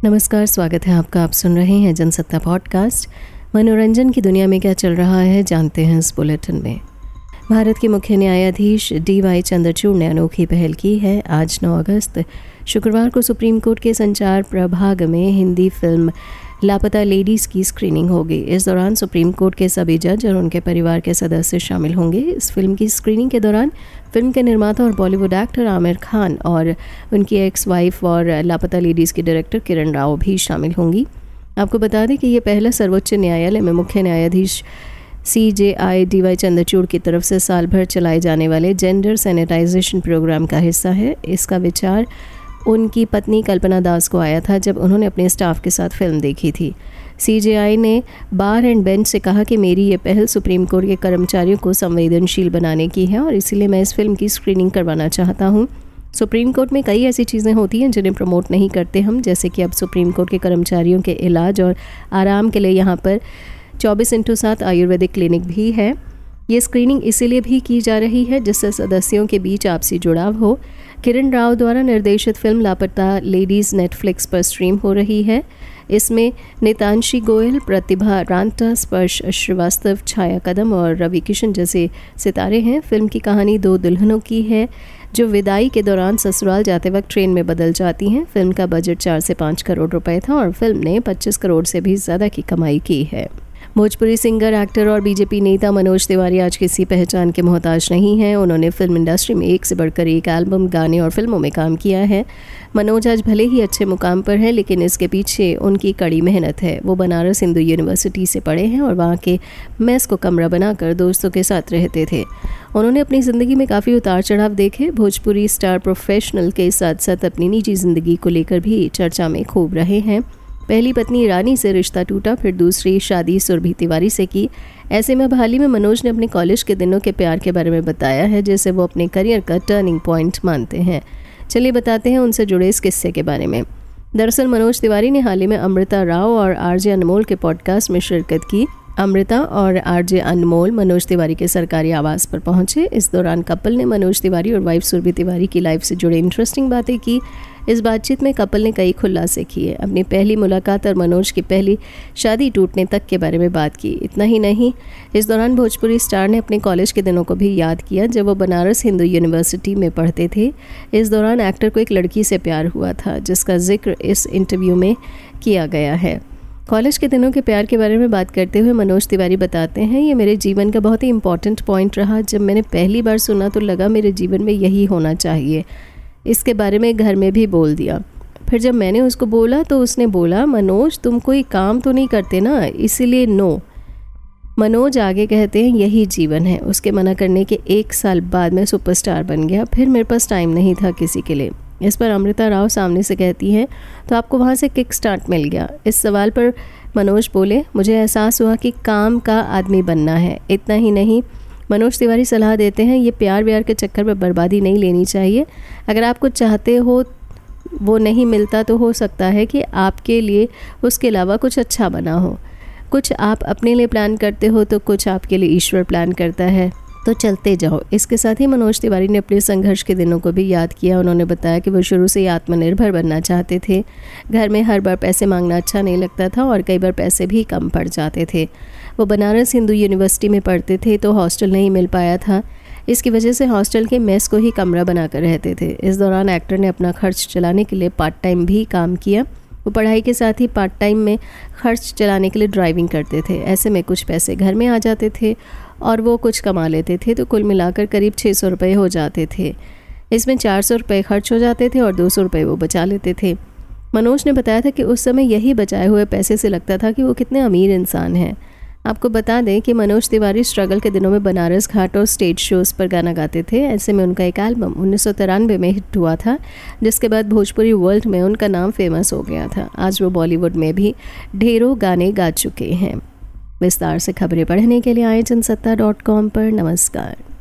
नमस्कार, स्वागत है आपका। आप सुन रहे हैं जनसत्ता पॉडकास्ट। मनोरंजन की दुनिया में क्या चल रहा है जानते हैं इस बुलेटिन में। भारत के मुख्य न्यायाधीश DY चंद्रचूड़ ने अनोखी पहल की है। आज 9 अगस्त शुक्रवार को सुप्रीम कोर्ट के संचार प्रभाग में हिंदी फिल्म लापता लेडीज़ की स्क्रीनिंग होगी। इस दौरान सुप्रीम कोर्ट के सभी जज और उनके परिवार के सदस्य शामिल होंगे। इस फिल्म की स्क्रीनिंग के दौरान फिल्म के निर्माता और बॉलीवुड एक्टर आमिर खान और उनकी एक्स वाइफ और लापता लेडीज़ की डायरेक्टर किरण राव भी शामिल होंगी। आपको बता दें कि ये पहला सर्वोच्च न्यायालय में मुख्य न्यायाधीश CJI DY चंद्रचूड़ की तरफ से साल भर चलाए जाने वाले जेंडर सैनिटाइजेशन प्रोग्राम का हिस्सा है। इसका विचार उनकी पत्नी कल्पना दास को आया था जब उन्होंने अपने स्टाफ के साथ फिल्म देखी थी। CJI ने बार एंड बेंच से कहा कि मेरी ये पहल सुप्रीम कोर्ट के कर्मचारियों को संवेदनशील बनाने की है और इसीलिए मैं इस फिल्म की स्क्रीनिंग करवाना चाहता हूँ। सुप्रीम कोर्ट में कई ऐसी चीज़ें होती हैं जिन्हें प्रमोट नहीं करते हम, जैसे कि अब सुप्रीम कोर्ट के कर्मचारियों के इलाज और आराम के लिए यहाँ पर 24/7 आयुर्वेदिक क्लिनिक भी है। ये स्क्रीनिंग इसीलिए भी की जा रही है जिससे सदस्यों के बीच आपसी जुड़ाव हो। किरण राव द्वारा निर्देशित फिल्म लापता लेडीज़ नेटफ्लिक्स पर स्ट्रीम हो रही है। इसमें नितांशी गोयल, प्रतिभा रांटा, स्पर्श श्रीवास्तव, छाया कदम और रवि किशन जैसे सितारे हैं। फिल्म की कहानी 2 दुल्हनों की है जो विदाई के दौरान ससुराल जाते वक्त ट्रेन में बदल जाती हैं। फिल्म का बजट 4 से 5 करोड़ रुपए था और फिल्म ने 25 करोड़ से भी ज़्यादा की कमाई की है। भोजपुरी सिंगर, एक्टर और बीजेपी नेता मनोज तिवारी आज किसी पहचान के मोहताज नहीं हैं। उन्होंने फिल्म इंडस्ट्री में एक से बढ़कर एक एल्बम, गाने और फिल्मों में काम किया है। मनोज आज भले ही अच्छे मुकाम पर हैं, लेकिन इसके पीछे उनकी कड़ी मेहनत है। वो बनारस हिंदू यूनिवर्सिटी से पढ़े हैं और वहाँ के मेस को कमरा बनाकर दोस्तों के साथ रहते थे। उन्होंने अपनी ज़िंदगी में काफ़ी उतार चढ़ाव देखे। भोजपुरी स्टार प्रोफेशनल के साथ साथ अपनी निजी ज़िंदगी को लेकर भी चर्चा में खूब रहे हैं। पहली पत्नी रानी से रिश्ता टूटा, फिर दूसरी शादी सुरभि तिवारी से की। ऐसे में अब हाल ही में मनोज ने अपने कॉलेज के दिनों के प्यार के बारे में बताया है, जिसे वो अपने करियर का टर्निंग पॉइंट मानते हैं। चलिए बताते हैं उनसे जुड़े इस किस्से के बारे में। दरअसल मनोज तिवारी ने हाल ही में अमृता राव और RJ अनमोल के पॉडकास्ट में शिरकत की। अमृता और RJ अनमोल मनोज तिवारी के सरकारी आवास पर पहुंचे। इस दौरान कपल ने मनोज तिवारी और वाइफ सुरभि तिवारी की लाइफ से जुड़े इंटरेस्टिंग बातें की। इस बातचीत में कपल ने कई खुलासे किए, अपनी पहली मुलाकात और मनोज की पहली शादी टूटने तक के बारे में बात की। इतना ही नहीं, इस दौरान भोजपुरी स्टार ने अपने कॉलेज के दिनों को भी याद किया जब वो बनारस हिंदू यूनिवर्सिटी में पढ़ते थे। इस दौरान एक्टर को एक लड़की से प्यार हुआ था, जिसका जिक्र इस इंटरव्यू में किया गया है। कॉलेज के दिनों के प्यार के बारे में बात करते हुए मनोज तिवारी बताते हैं, ये मेरे जीवन का बहुत ही इम्पॉर्टेंट पॉइंट रहा। जब मैंने पहली बार सुना तो लगा मेरे जीवन में यही होना चाहिए। इसके बारे में घर में भी बोल दिया। फिर जब मैंने उसको बोला तो उसने बोला, मनोज तुम कोई काम तो नहीं करते ना, इसीलिए नो। मनोज आगे कहते हैं, यही जीवन है। उसके मना करने के 1 साल बाद मैं सुपरस्टार बन गया। फिर मेरे पास टाइम नहीं था किसी के लिए। इस पर अमृता राव सामने से कहती हैं, तो आपको वहाँ से किक स्टार्ट मिल गया। इस सवाल पर मनोज बोले, मुझे एहसास हुआ कि काम का आदमी बनना है। इतना ही नहीं, मनोज तिवारी सलाह देते हैं, ये प्यार व्यार के चक्कर में बर्बादी नहीं लेनी चाहिए। अगर आप कुछ चाहते हो वो नहीं मिलता तो हो सकता है कि आपके लिए उसके अलावा कुछ अच्छा बना हो। कुछ आप अपने लिए प्लान करते हो तो कुछ आपके लिए ईश्वर प्लान करता है, तो चलते जाओ। इसके साथ ही मनोज तिवारी ने अपने संघर्ष के दिनों को भी याद किया। उन्होंने बताया कि वो शुरू से ही आत्मनिर्भर बनना चाहते थे। घर में हर बार पैसे मांगना अच्छा नहीं लगता था और कई बार पैसे भी कम पड़ जाते थे। वो बनारस हिंदू यूनिवर्सिटी में पढ़ते थे तो हॉस्टल नहीं मिल पाया था। इसकी वजह से हॉस्टल के मेस को ही कमरा बनाकर रहते थे। इस दौरान एक्टर ने अपना खर्च चलाने के लिए पार्ट टाइम भी काम किया। वो पढ़ाई के साथ ही पार्ट टाइम में खर्च चलाने के लिए ड्राइविंग करते थे। ऐसे में कुछ पैसे घर में आ जाते थे और वो कुछ कमा लेते थे, तो कुल मिलाकर करीब 600 रुपये हो जाते थे। इसमें 400 रुपये खर्च हो जाते थे और 200 रुपये वो बचा लेते थे। मनोज ने बताया था कि उस समय यही बचाए हुए पैसे से लगता था कि वो कितने अमीर इंसान हैं। आपको बता दें कि मनोज तिवारी स्ट्रगल के दिनों में बनारस घाट और स्टेज शोज़ पर गाना गाते थे। ऐसे में उनका एक एल्बम 1993 में हिट हुआ था, जिसके बाद भोजपुरी वर्ल्ड में उनका नाम फेमस हो गया था। आज वो बॉलीवुड में भी ढेरों गाने गा चुके हैं। विस्तार से खबरें पढ़ने के लिए आए जनसत्ता.com पर। नमस्कार।